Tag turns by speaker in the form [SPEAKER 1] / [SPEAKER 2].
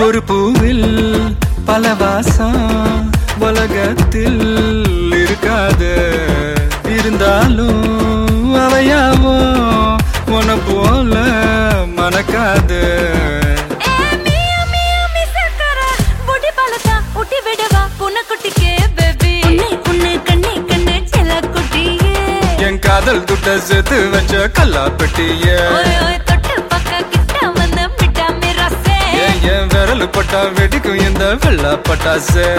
[SPEAKER 1] ஒரு பூவில் பல வாசம் உலகத்தில் இருக்காது, இருந்தாலும் அவையாவோ உன போல மணக்காது. என் காதல் துட்ட சேர்த்து வச்ச கல்லா பெட்டிய என் விரல் பட்டா வெடிக்கும் இந்த வெள்ள பட்டாசு.